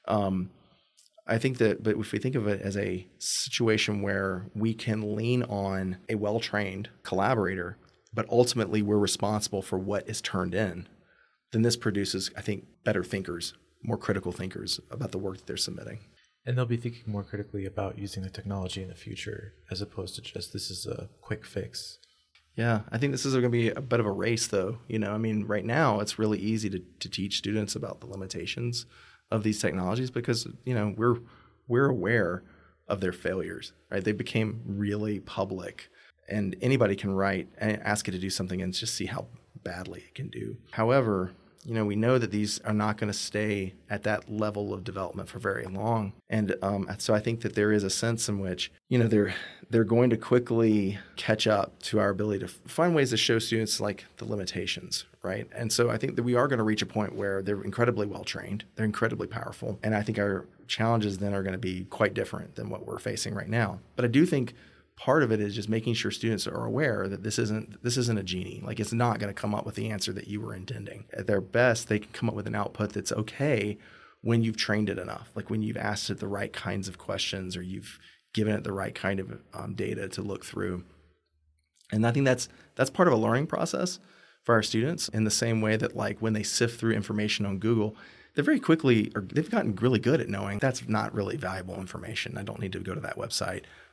I think that, but if we think of it as a situation where we can lean on a well-trained collaborator, but ultimately we're responsible for what is turned in, then this produces, I think, better thinkers, more critical thinkers about the work that they're submitting. And they'll be thinking more critically about using the technology in the future, as opposed to just, this is a quick fix. Yeah, I think this is going to be a bit of a race, though. Right now it's really easy to teach students about the limitations of these technologies because, we're aware of their failures, right? They became really public, and anybody can write and ask it to do something and just see how badly it can do. However, we know that these are not going to stay at that level of development for very long. And so I think that there is a sense in which, they're going to quickly catch up to our ability to find ways to show students like the limitations, right? And so I think that we are going to reach a point where they're incredibly well trained, they're incredibly powerful. And I think our challenges then are going to be quite different than what we're facing right now. But I do think part of it is just making sure students are aware that this isn't a genie. Like, it's not going to come up with the answer that you were intending. At their best, they can come up with an output that's okay when you've trained it enough, like when you've asked it the right kinds of questions or you've given it the right kind of data to look through. And I think that's part of a learning process for our students, in the same way that like when they sift through information on Google, they've gotten really good at knowing that's not really valuable information. I don't need to go to that website.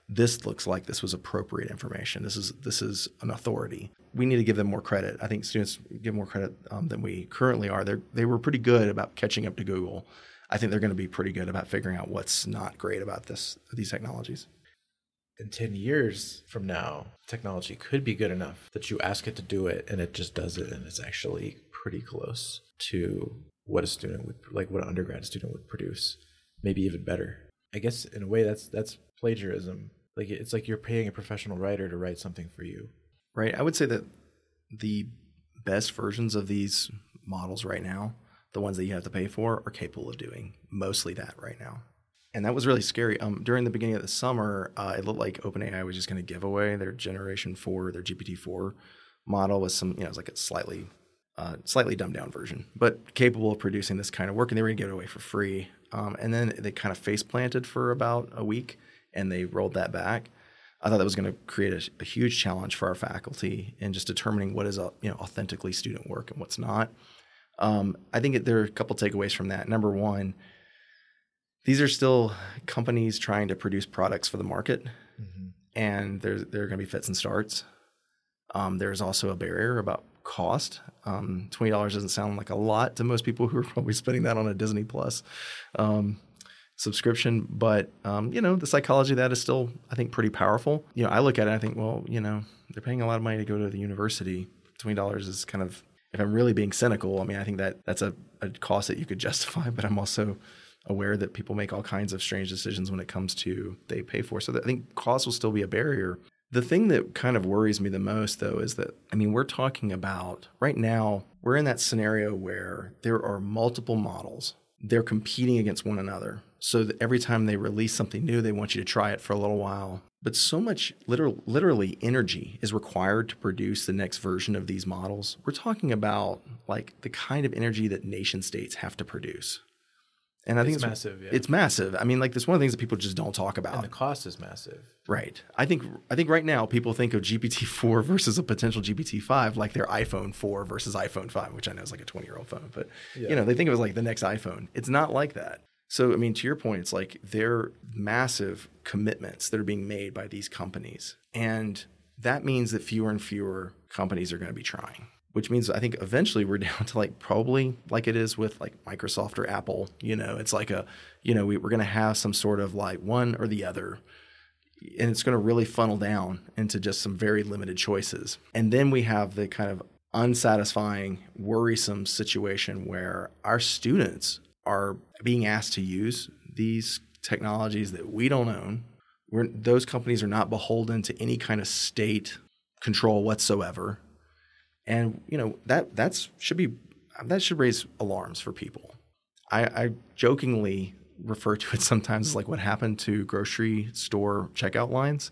this looks like this was appropriate information. This is an authority. We need to give them more credit. I think students give more credit than we currently are. They were pretty good about catching up to Google. I think they're going to be pretty good about figuring out what's not great about these technologies. In 10 years from now, technology could be good enough that you ask it to do it and it just does it, and it's actually pretty close to what a student would, like what an undergrad student would produce, maybe even better. I guess in a way that's plagiarism. Like it's like you're paying a professional writer to write something for you. Right. I would say that the best versions of these models right now, the ones that you have to pay for, are capable of doing mostly that right now. And that was really scary. During the beginning of the summer, it looked like OpenAI was just going to give away their Generation 4, their GPT-4 model with some, it was like a slightly dumbed down version, but capable of producing this kind of work. And they were going to give it away for free. And then they kind of face planted for about a week, and they rolled that back. I thought that was going to create a huge challenge for our faculty in just determining what is authentically student work and what's not. I think there are a couple takeaways from that. Number one, these are still companies trying to produce products for the market, and there are going to be fits and starts. There's also a barrier about cost. $20 doesn't sound like a lot to most people who are probably spending that on a Disney Plus subscription, but the psychology of that is still, I think, pretty powerful. I look at it and I think, well, they're paying a lot of money to go to the university. $20 is kind of, if I'm really being cynical, I think that's a cost that you could justify, but I'm also aware that people make all kinds of strange decisions when it comes to they pay for. So I think cost will still be a barrier. The thing that kind of worries me the most, though, is that, we're talking about right now, we're in that scenario where there are multiple models. They're competing against one another. So that every time they release something new, they want you to try it for a little while. But so much literally energy is required to produce the next version of these models. We're talking about like the kind of energy that nation states have to produce. And I think it's massive. Yeah. It's massive. That's one of the things that people just don't talk about. And the cost is massive. Right. I think right now people think of GPT-4 versus a potential GPT-5 like their iPhone 4 versus iPhone 5, which I know is like a 20-year-old phone. But, they think of it as like the next iPhone. It's not like that. So, to your point, it's like they're massive commitments that are being made by these companies. And that means that fewer and fewer companies are going to be trying. Which means I think eventually we're down to like probably like it is with like Microsoft or Apple, it's like we're going to have some sort of like one or the other, and it's going to really funnel down into just some very limited choices. And then we have the kind of unsatisfying, worrisome situation where our students are being asked to use these technologies that we don't own. Those companies are not beholden to any kind of state control whatsoever. And that should raise alarms for people. I jokingly refer to it sometimes as like what happened to grocery store checkout lines.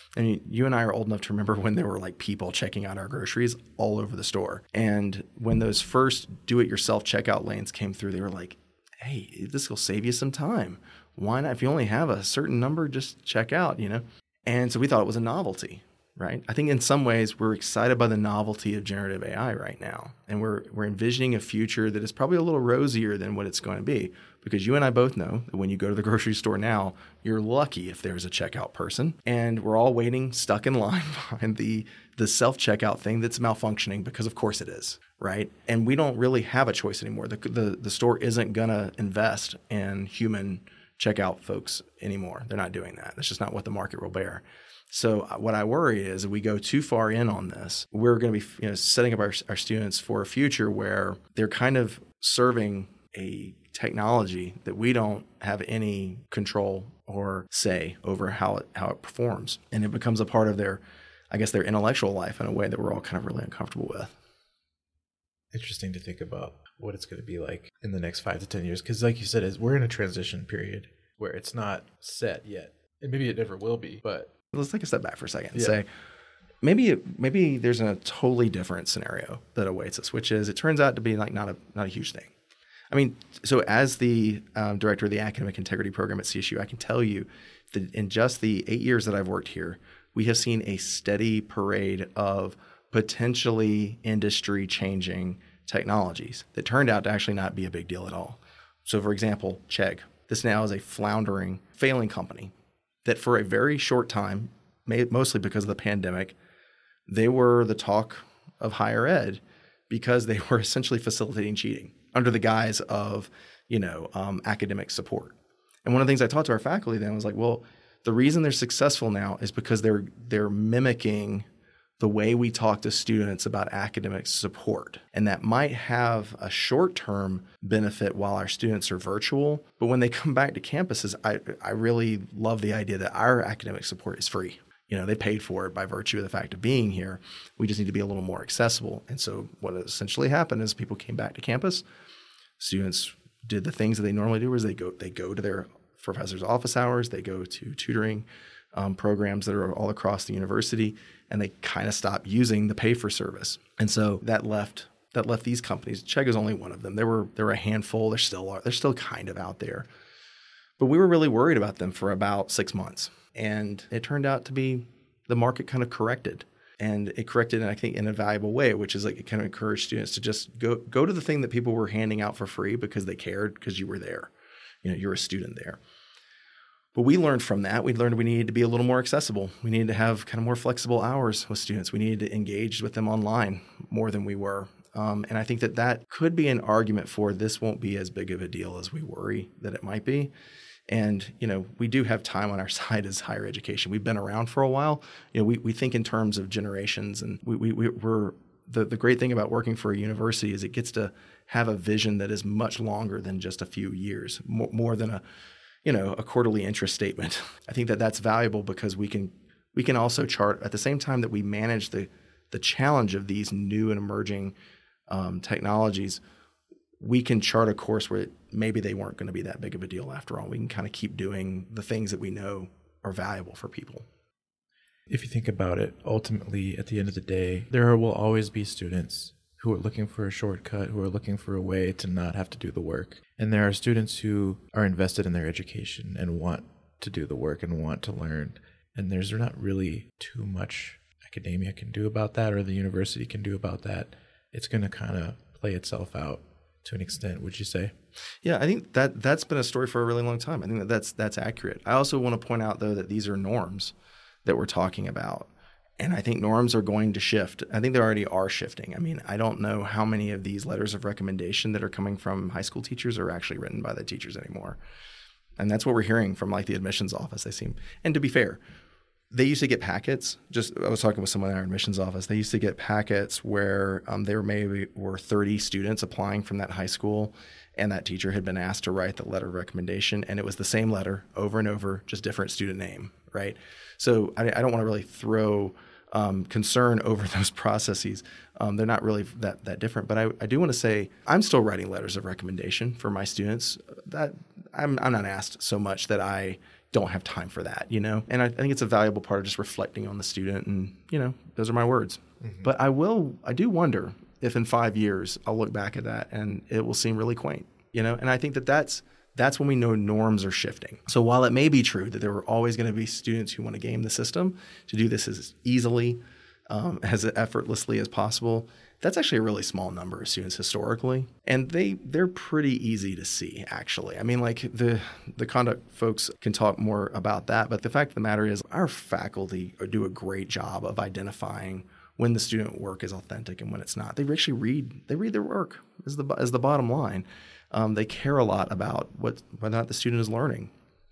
You and I are old enough to remember when there were like people checking out our groceries all over the store. And when those first do-it-yourself checkout lanes came through, they were like, "Hey, this will save you some time. Why not? If you only have a certain number, just check out." And so we thought it was a novelty. Right. I think in some ways we're excited by the novelty of generative AI right now. And we're envisioning a future that is probably a little rosier than what it's going to be. Because you and I both know that when you go to the grocery store now, you're lucky if there's a checkout person. And we're all waiting, stuck in line behind the self-checkout thing that's malfunctioning, because of course it is. Right. And we don't really have a choice anymore. The store isn't going to invest in human checkout folks anymore. They're not doing that. That's just not what the market will bear. So what I worry is if we go too far in on this, we're going to be setting up our students for a future where they're kind of serving a technology that we don't have any control or say over how it performs. And it becomes a part of their intellectual life in a way that we're all kind of really uncomfortable with. Interesting to think about what it's going to be like in the next 5 to 10 years. Because like you said, we're in a transition period where it's not set yet. And maybe it never will be, but... Let's take a step back for a second and say, maybe there's a totally different scenario that awaits us, which is it turns out to be like not a huge thing. So as the director of the Academic Integrity Program at CSU, I can tell you that in just the 8 years that I've worked here, we have seen a steady parade of potentially industry-changing technologies that turned out to actually not be a big deal at all. So for example, Chegg. This now is a failing company. that for a very short time, mostly because of the pandemic, they were the talk of higher ed because they were essentially facilitating cheating under the guise of, academic support. And one of the things I taught to our faculty then was like, well, the reason they're successful now is because they're mimicking the way we talk to students about academic support. And that might have a short-term benefit while our students are virtual. But when they come back to campuses, I really love the idea that our academic support is free. They paid for it by virtue of the fact of being here. We just need to be a little more accessible. And so what essentially happened is people came back to campus. Students did the things that they normally do, is they go to their professor's office hours. They go to tutoring programs that are all across the university, and they kind of stopped using the pay-for service. And so that left these companies. Chegg is only one of them. There were a handful. They're still kind of out there. But we were really worried about them for about 6 months. And it turned out to be the market kind of corrected. And it corrected, I think, in a valuable way, which is like it kind of encouraged students to just go to the thing that people were handing out for free because they cared, because you were there. You're a student there. But we learned from that. We learned we needed to be a little more accessible. We needed to have kind of more flexible hours with students. We needed to engage with them online more than we were. And I think that could be an argument for this won't be as big of a deal as we worry that it might be. And, we do have time on our side as higher education. We've been around for a while. We think in terms of generations, and we're the great thing about working for a university is it gets to have a vision that is much longer than just a few years, more than a quarterly interest statement. I think that's valuable because we can also chart at the same time that we manage the challenge of these new and emerging technologies. We can chart a course where maybe they weren't going to be that big of a deal after all. We can kind of keep doing the things that we know are valuable for people. If you think about it, ultimately, at the end of the day, there will always be students who are looking for a shortcut, who are looking for a way to not have to do the work. And there are students who are invested in their education and want to do the work and want to learn. And there's not really too much academia can do about that, or the university can do about that. It's going to kind of play itself out to an extent, would you say? Yeah, I think that's been a story for a really long time. I think that's accurate. I also want to point out, though, that these are norms that we're talking about. And I think norms are going to shift. I think they already are shifting. I mean, I don't know how many of these letters of recommendation that are coming from high school teachers are actually written by the teachers anymore. And that's what we're hearing from like the admissions office. And to be fair, they used to get packets. I was talking with someone in our admissions office. They used to get packets where there maybe were 30 students applying from that high school, and that teacher had been asked to write the letter of recommendation, and it was the same letter over and over, just different student name, right? So I don't want to really throw concern over those processes. They're not really that different. But I do want to say I'm still writing letters of recommendation for my students. That I'm not asked so much that I don't have time for that, And I think it's a valuable part of just reflecting on the student, and those are my words. Mm-hmm. But I do wonder if in 5 years I'll look back at that and it will seem really quaint, And I think that's when we know norms are shifting. So while it may be true that there are always going to be students who want to game the system to do this as easily, as effortlessly as possible, that's actually a really small number of students historically. And they're pretty easy to see, actually. I mean, like the conduct folks can talk more about that. But the fact of the matter is our faculty do a great job of identifying when the student work is authentic and when it's not. They actually read their work is the bottom line. They care a lot about whether or not the student is learning.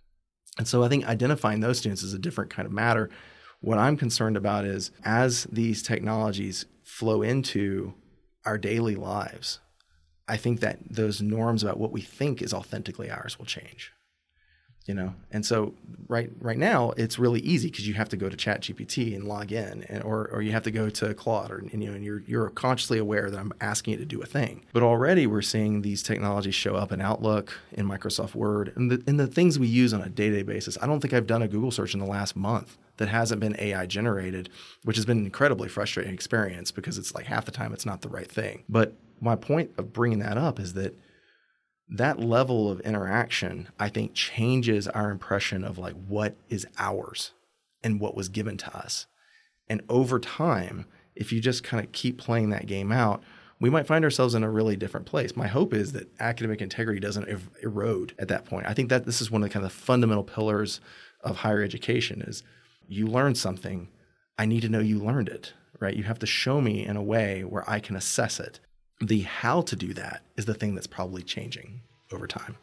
And so I think identifying those students is a different kind of matter. What I'm concerned about is as these technologies flow into our daily lives, I think that those norms about what we think is authentically ours will change. And so right now it's really easy because you have to go to ChatGPT and log in, or you have to go to Claude, and you're consciously aware that I'm asking it to do a thing. But already we're seeing these technologies show up in Outlook, in Microsoft Word, and the things we use on a day-to-day basis. I don't think I've done a Google search in the last month that hasn't been AI generated, which has been an incredibly frustrating experience because it's like half the time it's not the right thing. But my point of bringing that up is that level of interaction, I think, changes our impression of like what is ours and what was given to us. And over time, if you just kind of keep playing that game out, we might find ourselves in a really different place. My hope is that academic integrity doesn't erode at that point. I think that this is one of the kind of fundamental pillars of higher education is you learn something, I need to know you learned it, right? You have to show me in a way where I can assess it. The how to do that is the thing that's probably changing over time.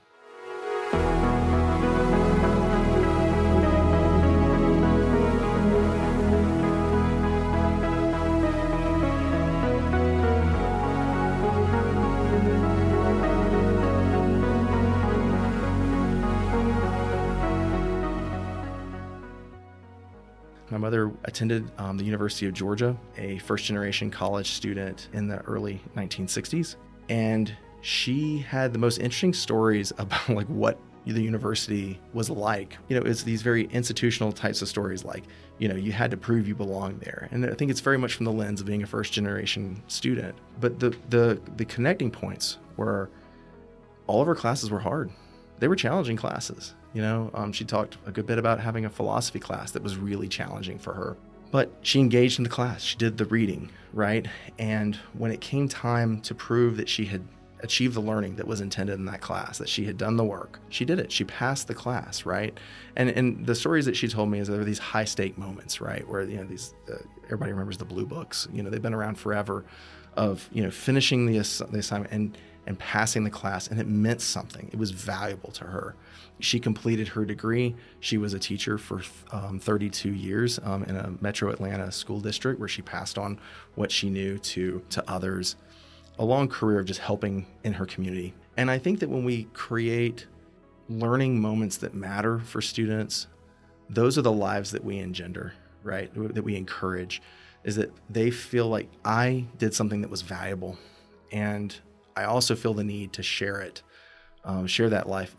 My mother attended the University of Georgia, a first-generation college student in the early 1960s. And she had the most interesting stories about like what the university was like. It's these very institutional types of stories like, you had to prove you belong there. And I think it's very much from the lens of being a first-generation student. But the connecting points were all of her classes were hard. They were challenging classes. She talked a good bit about having a philosophy class that was really challenging for her. But she engaged in the class. She did the reading, right? And when it came time to prove that she had achieved the learning that was intended in that class, that she had done the work, she did it. She passed the class, right? And the stories that she told me is there were these high-stake moments, right? Where, these everybody remembers the blue books. They've been around forever of, finishing the assignment and passing the class, and it meant something. It was valuable to her. She completed her degree. She was a teacher for 32 years in a metro Atlanta school district where she passed on what she knew to others. A long career of just helping in her community. And I think that when we create learning moments that matter for students, those are the lives that we engender, right? That we encourage, is that they feel like I did something that was valuable, and I also feel the need to share it, share that life,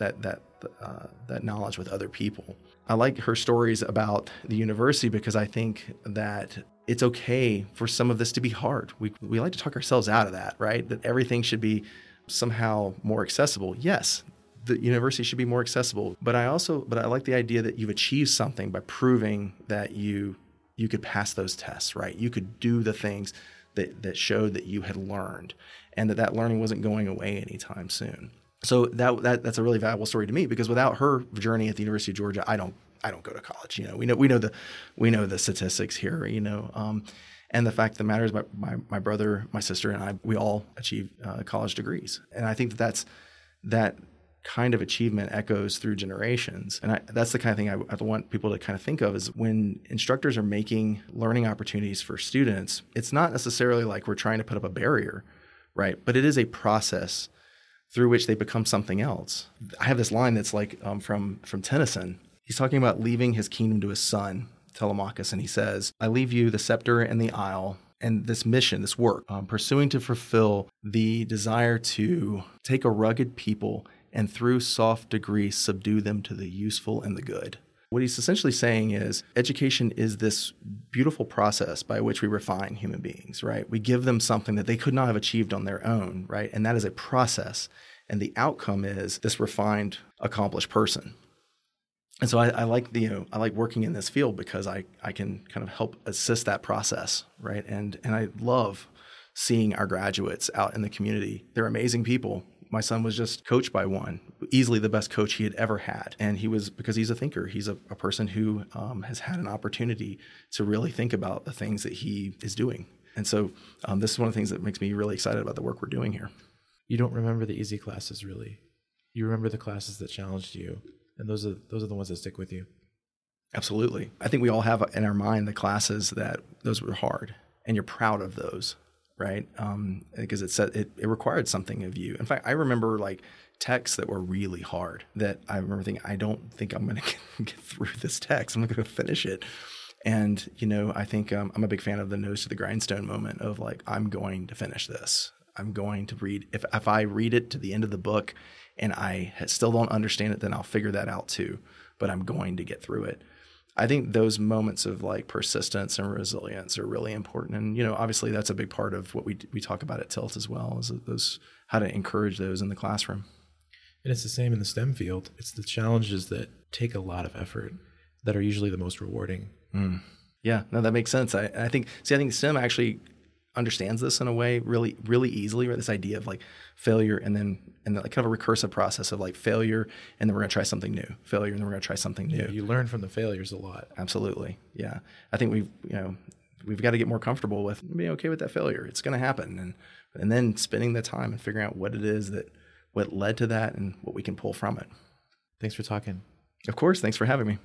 that knowledge with other people. I like her stories about the university because I think that it's okay for some of this to be hard. We like to talk ourselves out of that, right? That everything should be somehow more accessible. Yes, the university should be more accessible, but I like the idea that you've achieved something by proving that you could pass those tests, right? You could do the things that showed that you had learned, and that learning wasn't going away anytime soon. So that's a really valuable story to me, because without her journey at the University of Georgia, I don't go to college. We know the statistics here. And the fact of the matter is, my brother, my sister, and I, we all achieved college degrees, and I think that kind of achievement echoes through generations. And that's the kind of thing I want people to kind of think of, is when instructors are making learning opportunities for students, it's not necessarily like we're trying to put up a barrier, right? But it is a process through which they become something else. I have this line that's like from Tennyson. He's talking about leaving his kingdom to his son, Telemachus, and he says, I leave you the scepter and the isle, and this mission, this work, pursuing to fulfill the desire to take a rugged people and through soft degrees subdue them to the useful and the good. What he's essentially saying is education is this beautiful process by which we refine human beings, right? We give them something that they could not have achieved on their own, right? And that is a process. And the outcome is this refined, accomplished person. And so I like I like working in this field because I can kind of help assist that process, right? And I love seeing our graduates out in the community. They're amazing people. My son was just coached by one, easily the best coach he had ever had. And because he's a thinker. He's a person who has had an opportunity to really think about the things that he is doing. And so this is one of the things that makes me really excited about the work we're doing here. You don't remember the easy classes, really. You remember the classes that challenged you. And those are the ones that stick with you. Absolutely. I think we all have in our mind the classes that those were hard, and you're proud of those. Right? Because it required something of you. In fact, I remember like texts that were really hard that I remember thinking, I don't think I'm going to get through this text. I'm not going to finish it. And, I think I'm a big fan of the nose to the grindstone moment of like, I'm going to finish this. I'm going to read. If I read it to the end of the book and I still don't understand it, then I'll figure that out too. But I'm going to get through it. I think those moments of like persistence and resilience are really important. And, obviously that's a big part of what we talk about at Tilt as well, is those, how to encourage those in the classroom. And it's the same in the STEM field. It's the challenges that take a lot of effort that are usually the most rewarding. Yeah, no, that makes sense. I think STEM actually understands this in a way really, really easily, right? This idea of like failure and then like kind of a recursive process of like failure, and then we're going to try something new, failure, and then we're going to try something new. Yeah, you learn from the failures a lot. Absolutely. Yeah. I think we've got to get more comfortable with being okay with that failure. It's going to happen. And then spending the time and figuring out what it is what led to that and what we can pull from it. Thanks for talking. Of course. Thanks for having me.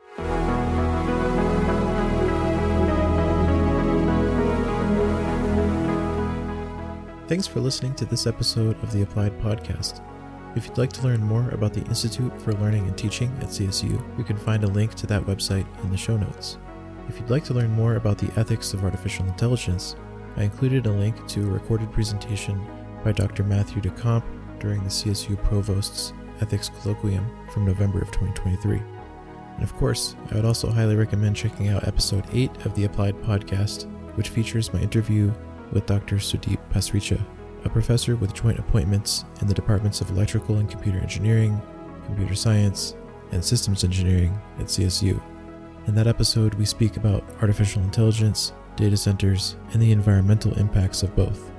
Thanks for listening to this episode of the Applied Podcast. If you'd like to learn more about the Institute for Learning and Teaching at CSU, you can find a link to that website in the show notes. If you'd like to learn more about the ethics of artificial intelligence, I included a link to a recorded presentation by Dr. Matthew DeCamp during the CSU Provost's Ethics Colloquium from November of 2023. And of course, I would also highly recommend checking out episode 8 of the Applied Podcast, which features my interview with Dr. Sudeep Pasricha, a professor with joint appointments in the departments of Electrical and Computer Engineering, Computer Science, and Systems Engineering at CSU. In that episode, we speak about artificial intelligence, data centers, and the environmental impacts of both.